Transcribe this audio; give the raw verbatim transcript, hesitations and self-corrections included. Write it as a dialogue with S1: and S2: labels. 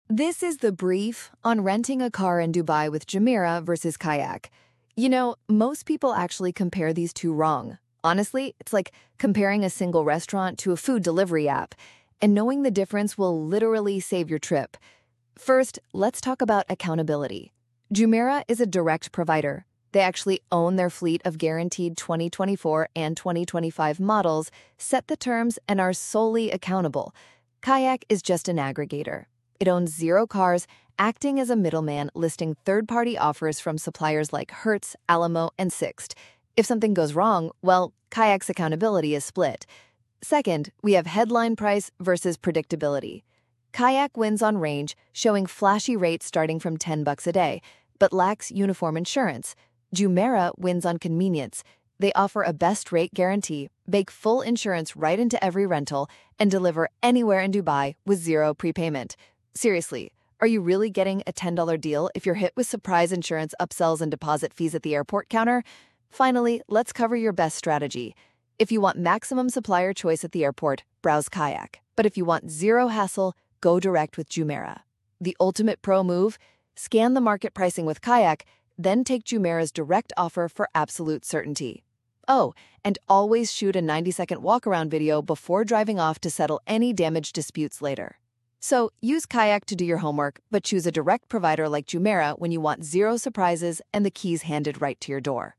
S1: This is the brief on renting a car in Dubai with Jumeirah versus Kayak. You know, most people actually compare these two wrong. Honestly, it's like comparing a single restaurant to a food delivery app, and knowing the difference will literally save your trip. First, let's talk about accountability. Jumeirah is a direct provider. They actually own their fleet of guaranteed twenty twenty-four and twenty twenty-five models, set the terms, and are solely accountable. Kayak is just an aggregator. It owns zero cars, acting as a middleman, listing third-party offers from suppliers like Hertz, Alamo, and Sixt. If something goes wrong, well, Kayak's accountability is split. Second, we have headline price versus predictability. Kayak wins on range, showing flashy rates starting from ten bucks a day, but lacks uniform insurance. Jumeirah wins on convenience. They offer a best rate guarantee, bake full insurance right into every rental, and deliver anywhere in Dubai with zero prepayment. Seriously, are you really getting a ten dollar deal if you're hit with surprise insurance upsells and deposit fees at the airport counter? Finally, let's cover your best strategy. If you want maximum supplier choice at the airport, browse Kayak. But if you want zero hassle, go direct with Jumeirah. The ultimate pro move? Scan the market pricing with Kayak, then take Jumeirah's direct offer for absolute certainty. Oh, and always shoot a ninety second walk-around video before driving off to settle any damage disputes later. So, use Kayak to do your homework, but choose a direct provider like Jumeirah when you want zero surprises and the keys handed right to your door.